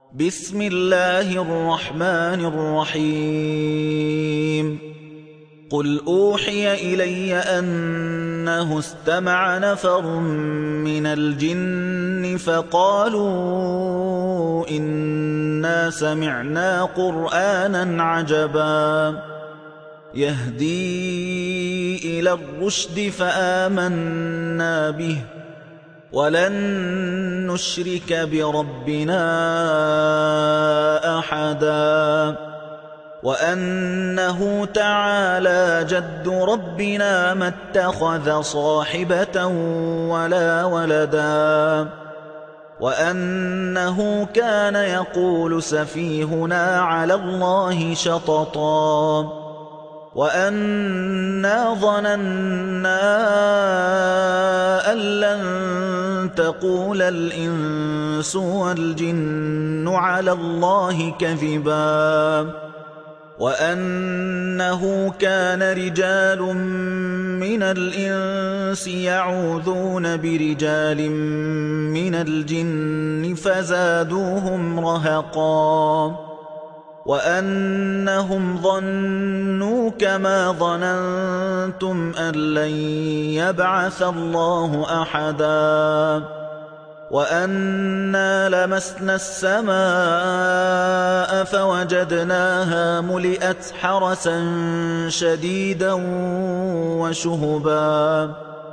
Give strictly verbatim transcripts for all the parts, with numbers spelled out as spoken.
بسم الله الرحمن الرحيم قل أوحي إلي أنه استمع نفر من الجن فقالوا إنا سمعنا قرآنا عجبا يهدي إلى الرشد فآمنا به ولن نشرك بربنا أحدا وأنه تعالى جد ربنا ما اتخذ صاحبة ولا ولدا وأنه كان يقول سفيهنا على الله شططا وأنا ظننا أن لن تقول الإنس والجن على الله كذبا وأنه كان رجال من الإنس يعوذون برجال من الجن فزادوهم رهقا وأنهم ظنوا كما ظننتم أن لن يبعث الله أحدا وأنا لمسنا السماء فوجدناها ملئت حرسا شديدا وشهبا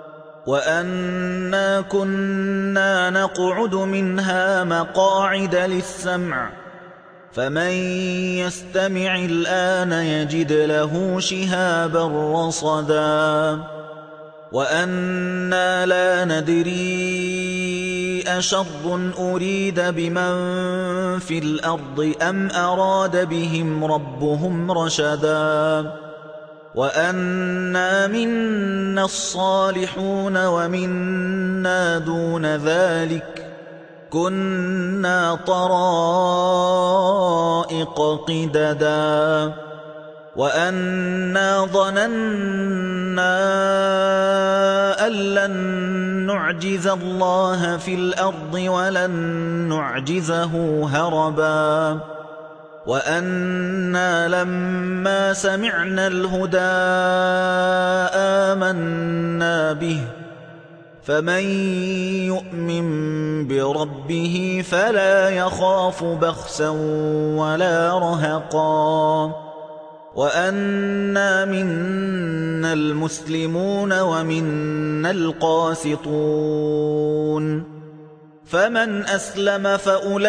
وأنا كنا نقعد منها مقاعد للسمع فمن يستمع الآن يجد له شهابا رصدا وأنا لا ندري أشر أريد بمن في الأرض أم أراد بهم ربهم رشدا وأنا منا الصالحون ومنا دون ذلك كنا طرائق قددا وأنا ظننا أن لن نعجز الله في الأرض ولن نعجزه هربا وأنا لما سمعنا الهدى آمنا به فمن يؤمن بربه فلا يخاف بخسا ولا رهقا وأنا منا المسلمون ومنا القاسطون فمن أسلم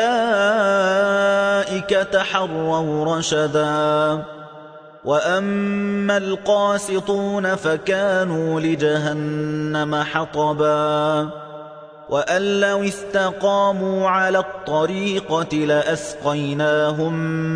فأولئك تحروا رشدا وأما القاسطون فكانوا لجهنم حطبا وأن لو استقاموا على الطريقة لأسقيناهم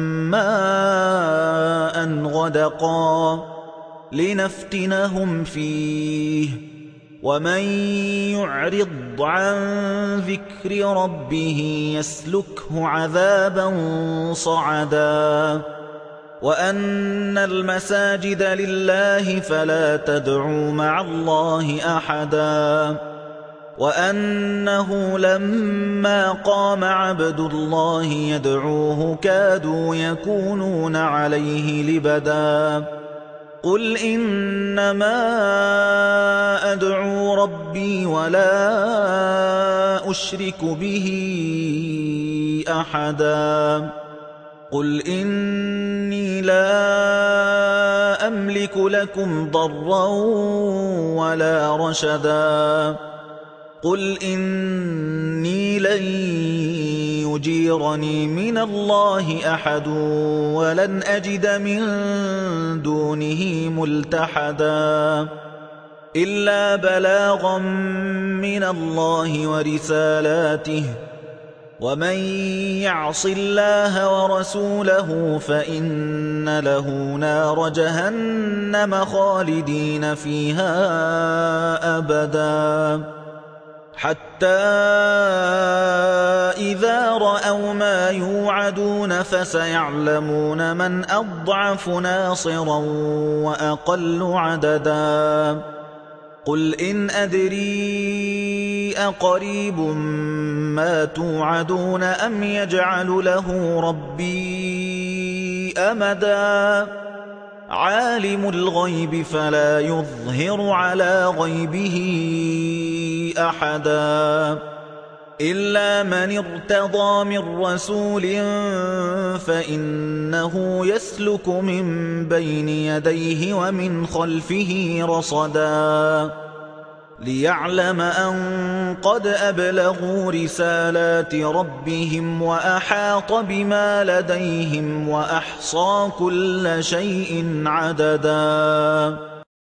ماء غدقا لنفتنهم فيه ومن يعرض عن ذكر ربه يسلكه عذابا صعدا وأن المساجد لله فلا تدعوا مع الله أحدا وأنه لما قام عبد الله يدعوه كادوا يكونون عليه لبدا قل إنما أدعو ربي ولا أشرك به أحدا قل إني لا أملك لكم ضرا ولا رشدا قل إني لن يجيرني من الله أحد ولن أجد من دونه ملتحدا إلا بلاغا من الله ورسالاته ومن يعص الله ورسوله فإن له نار جهنم خالدين فيها أبدا حتى إذا رأوا ما يوعدون فسيعلمون من أضعف ناصرا وأقل عددا قل إن أدري أقريب ما توعدون أم يجعل له ربي أمدا عالم الغيب فلا يظهر على غيبه أحدا إلا من ارتضى من رسول فإنه يسلك من بين يديه ومن خلفه رصدا ليعلم أن قد أبلغوا رسالات ربهم وأحاط بما لديهم وأحصى كل شيء عددا